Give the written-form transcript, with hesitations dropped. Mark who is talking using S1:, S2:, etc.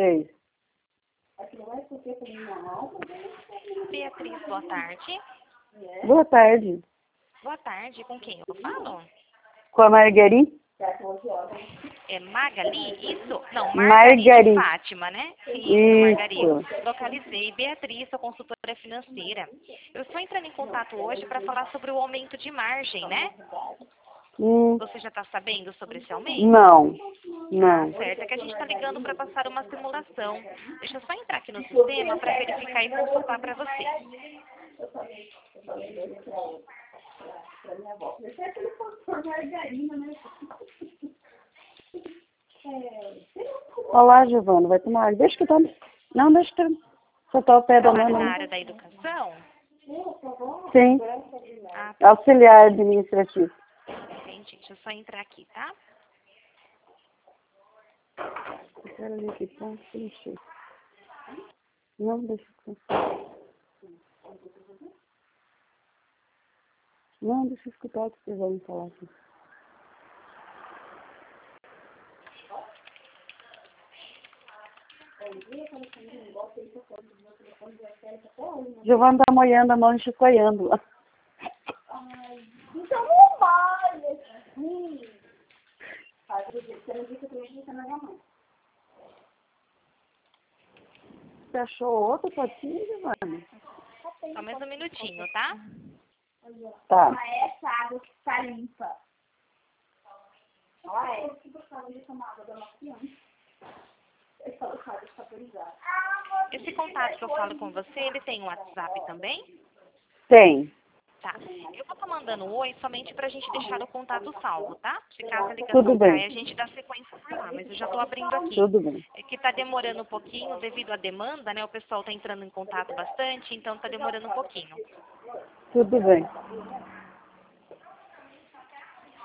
S1: 3.
S2: Beatriz, boa tarde.
S1: Boa tarde.
S2: Boa tarde, com quem eu falo?
S1: Com a Margari?
S2: É Magali, isso? Não,
S1: Margari.
S2: Margari de Fátima, né? Isso, Margari.
S1: Isso.
S2: Localizei. Beatriz, sou consultora financeira. Eu estou entrando em contato hoje para falar sobre o aumento de margem, né? Você já está sabendo sobre esse aumento?
S1: Não.
S2: Certo, é que a gente está ligando para passar uma simulação. Deixa eu só entrar aqui no sistema para verificar e consultar para você.
S1: Olá, Giovana, vai tomar água? Deixa que eu tome. Não, deixa que eu... Só tô ao pé da
S2: Trabalha na
S1: mãe.
S2: área da educação?
S1: Sim.
S2: Ah, tá.
S1: Auxiliar administrativo.
S2: Entendi. Deixa eu só entrar aqui, tá?
S1: Eu quero ver aqui, tá? Deixa. Não, deixa eu... Não, deixa eu escutar o que vocês vão falar aqui. Giovana tá molhando a mão e chicoiando lá.
S3: Então não vai, assim.
S1: Você achou outro potinho, Giovana?
S2: Só mais um minutinho, tá?
S1: Tá.
S3: Não é essa água que está limpa. Olha é.
S2: Esse contato que eu falo com você, ele tem um WhatsApp também?
S1: Tem.
S2: Tá. Eu vou estar mandando um oi somente para a gente deixar o contato salvo, tá? Se caso a
S1: Tudo
S2: ligação
S1: bem.
S2: cair, a gente dá sequência por lá. Mas eu já estou abrindo aqui.
S1: Tudo bem.
S2: É que está demorando um pouquinho devido à demanda, né? O pessoal está entrando em contato bastante, então está demorando um pouquinho.
S1: Tudo bem.